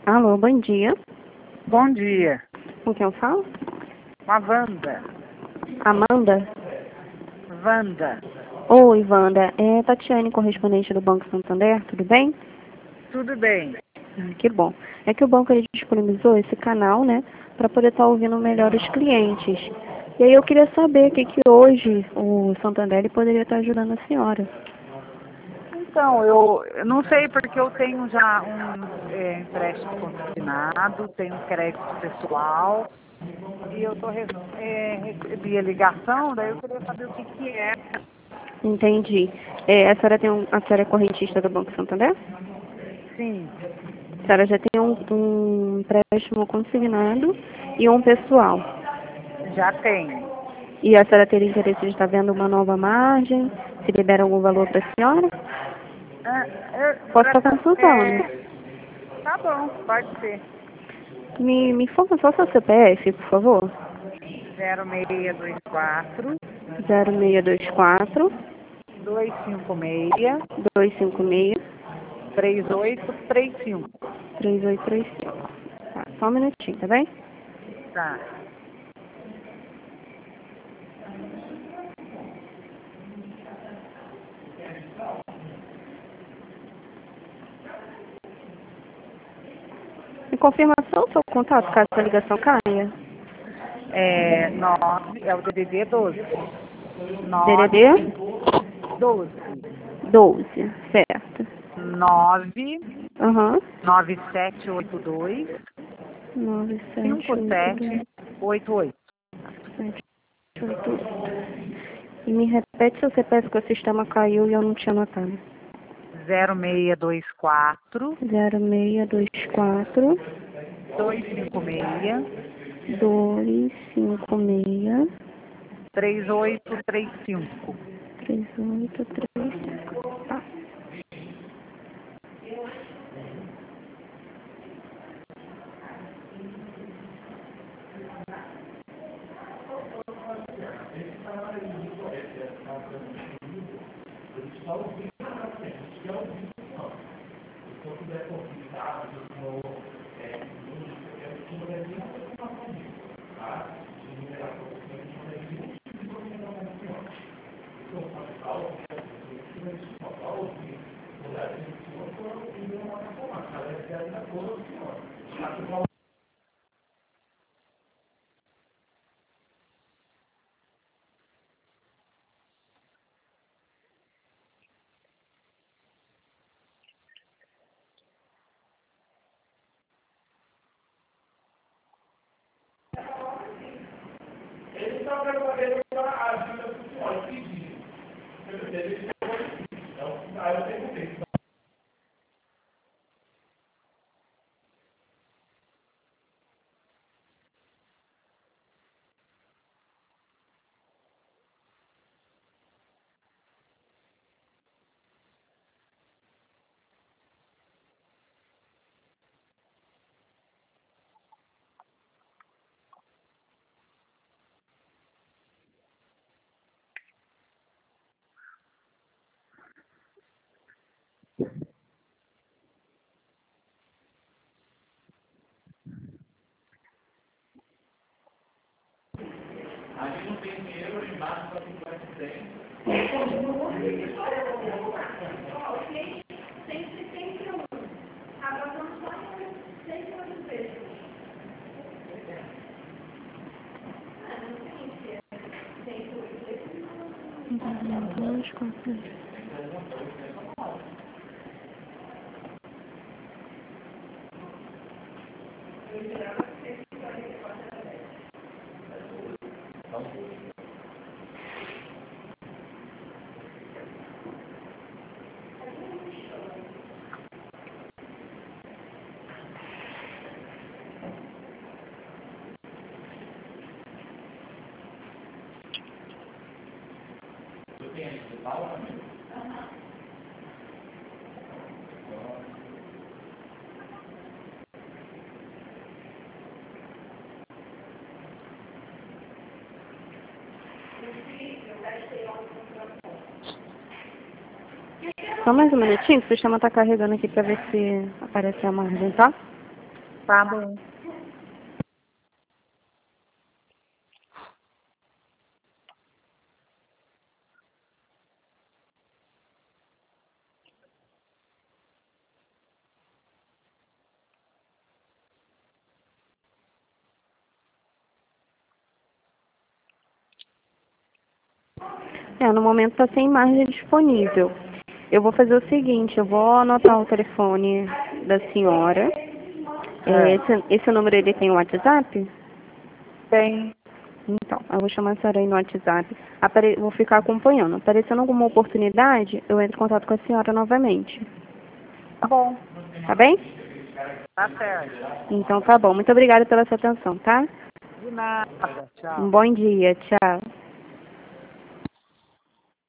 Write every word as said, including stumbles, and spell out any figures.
Alô, bom dia. Bom dia. Com quem eu falo? Com a Wanda. Amanda? Wanda. Oi, Wanda. É Tatiane, correspondente do Banco Santander, tudo bem? Tudo bem. Ah, que bom. É que o banco ele disponibilizou esse canal, né, para poder estar ouvindo melhor os clientes. E aí eu queria saber o que, que hoje o Santander ele poderia estar ajudando a senhora. Então, eu, eu não sei porque eu tenho já um é, empréstimo consignado, tenho um crédito pessoal e eu tô, re- é, recebi a ligação, daí eu queria saber o que que é. Entendi. É, a senhora tem um, a senhora é correntista do Banco Santander? Sim, A senhora já tem um, um empréstimo consignado e um pessoal. já tenho. E a senhora teria interesse de estar vendo uma nova margem? Se libera algum valor para a senhora? Ah, eu- Posso pra- estar consultando. é, tá bom, pode ser. Me, me informa só seu C P F, por favor. zero seis dois quatro, zero seis dois quatro, dois cinco seis, dois cinco seis, três oito três cinco. três oito três cinco. Tá, só um minutinho, tá bem? Tá. Me confirmação, seu contato, caso a ligação caia. É, nove, é o D D D doze. D D D nove, doze. doze, certo. nove, Aham. nove sete oito dois, nove sete cinco oito dois sete oito oito. sete oito. E me repete seu C P F que o sistema caiu e eu não tinha notado. zero seis dois quatro, zero seis dois quatro, dois cinco seis, dois cinco seis, três oito três cinco. três oito três cinco. Tá. Dois, quatro. Só mais um minutinho, que o sistema está carregando aqui para ver se aparece a margem, tá? Tá bom. É, no momento está sem margem disponível. Eu vou fazer o seguinte, eu vou anotar o telefone da senhora. É, É. esse, esse número ele tem WhatsApp? Tem. Então, eu vou chamar a senhora aí no WhatsApp. Apare... Vou ficar acompanhando. Aparecendo alguma oportunidade, eu entro em contato com a senhora novamente. Tá bom. Tá bem? Tá certo. Então tá bom. Muito obrigada pela sua atenção, tá? De nada. Um Tchau. bom dia. Tchau.